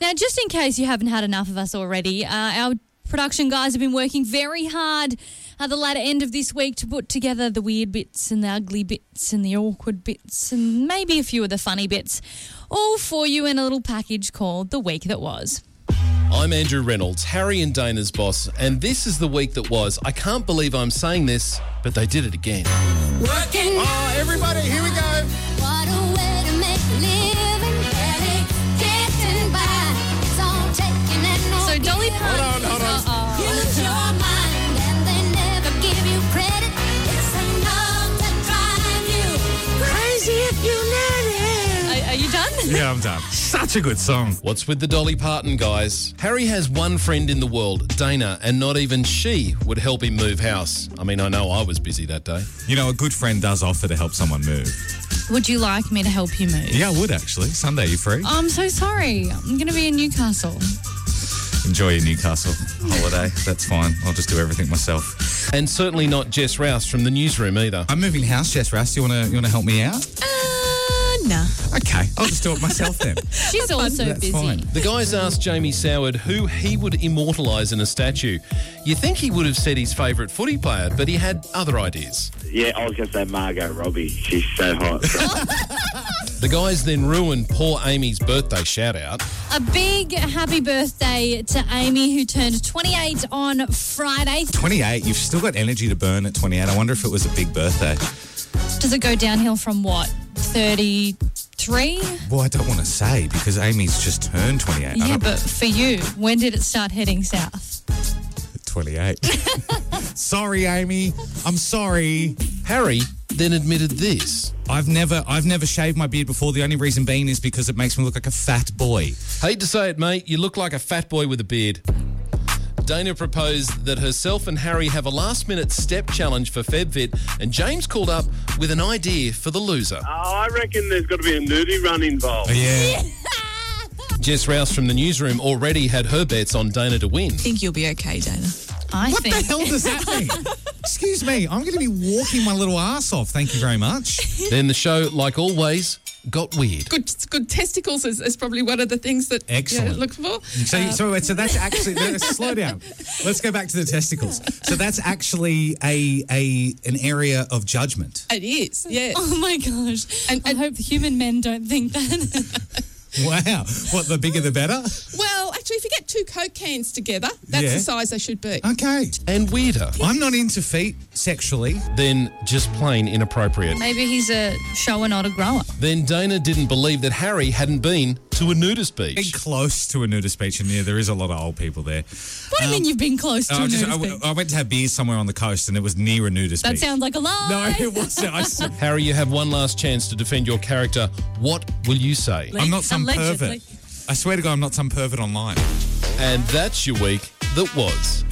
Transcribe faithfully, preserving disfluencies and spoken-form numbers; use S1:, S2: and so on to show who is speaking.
S1: Now, just in case you haven't had enough of us already, uh, our production guys have been working very hard at the latter end of this week to put together the weird bits and the ugly bits and the awkward bits and maybe a few of the funny bits, all for you in a little package called The Week That Was.
S2: I'm Andrew Reynolds, Harry and Dana's boss, and this is the week that was. I can't believe I'm saying this, but they did it again.
S3: Working.
S4: Oh, everybody, here we go.
S3: What a way to make a living. Barely getting by. It's all taking and no
S1: So Dolly
S3: giving.
S1: Parton.
S4: Hold on, hold on.
S3: Use your mind and they never give you credit. It's enough to drive you crazy if you let it.
S1: Are, are you done?
S4: Yeah, I'm done. Such a good song.
S2: What's with the Dolly Parton guys? Harry has one friend in the world, Dana, and not even she would help him move house. I mean, I know I was busy that day.
S4: You know, a good friend does offer to help someone move.
S1: Would you like me to help you move?
S4: Yeah, I would actually. Sunday, you free?
S1: I'm so sorry. I'm going to be in Newcastle.
S4: Enjoy your Newcastle holiday. That's fine. I'll just do everything myself.
S2: And certainly not Jess Rouse from the newsroom either.
S4: I'm moving house, Jess Rouse. Do you want to you want to help me out?
S1: Uh, nah.
S4: Okay, I'll just do it myself then.
S1: She's also
S4: That's
S1: busy.
S4: fine.
S2: The guys asked Jamie Soward who he would immortalise in a statue. You think he would have said his favourite footy player, but he had other ideas.
S5: Yeah, I was going to say Margot Robbie. She's so hot.
S2: The guys then ruined poor Amy's birthday shout-out.
S1: A big happy birthday to Amy, who turned twenty-eight on Friday.
S4: twenty-eight, you've still got energy to burn at twenty-eight. I wonder if it was a big birthday.
S1: Does it go downhill from what, thirty-three?
S4: Well, I don't want to say because Amy's just turned twenty-eight. I
S1: Yeah,
S4: don't-
S1: but for you, when did it start heading south?
S4: twenty-eight. Sorry, Amy. I'm sorry.
S2: Harry then admitted this.
S4: I've never I've never shaved my beard before. The only reason being is because it makes me look like a fat boy.
S2: Hate to say it, mate, you look like a fat boy with a beard. Dana proposed that herself and Harry have a last-minute step challenge for FebFit, and James called up with an idea for the loser.
S5: Oh, I reckon there's got to be a nudie run involved.
S4: Oh, yeah.
S2: Jess Rouse from the newsroom already had her bets on Dana to win.
S6: I think you'll be okay, Dana.
S1: I
S4: What
S1: think.
S4: the hell does that mean? Excuse me, I'm going to be walking my little ass off. Thank you very much.
S2: Then the show, like always, got weird.
S6: Good, good testicles is, is probably one of the things that
S4: Excellent.
S6: you look for.
S4: So, so, so that's actually let's slow down. Let's go back to the testicles. So that's actually a a an area of judgment.
S6: It is, yes.
S1: Oh my gosh.
S6: And-
S1: I
S6: and-
S1: hope human men don't think that.
S4: Wow, what the bigger the better?
S6: Well, actually, if you get two Coke cans together, that's
S4: Yeah.
S6: the size they should be.
S4: Okay,
S2: And weirder.
S4: I'm not into feet sexually.
S2: Then just plain inappropriate.
S1: Maybe he's a shower, not a grower.
S2: Then Dana didn't believe that Harry hadn't been to a nudist
S4: Been
S2: beach.
S4: close to a nudist beach, and yeah, there is a lot of old people there.
S1: What do you mean you've been close to
S4: I,
S1: a
S4: just, I,
S1: nudist
S4: w-
S1: beach?
S4: I went to have beers somewhere on the coast, and it was near a nudist
S1: That
S4: beach.
S1: sounds like a lie.
S4: No, it wasn't. I, s-
S2: Harry, you have one last chance to defend your character. What will you say?
S4: I'm not some
S1: Allegedly.
S4: pervert. I swear to God, I'm not some pervert online.
S2: And that's your week that was.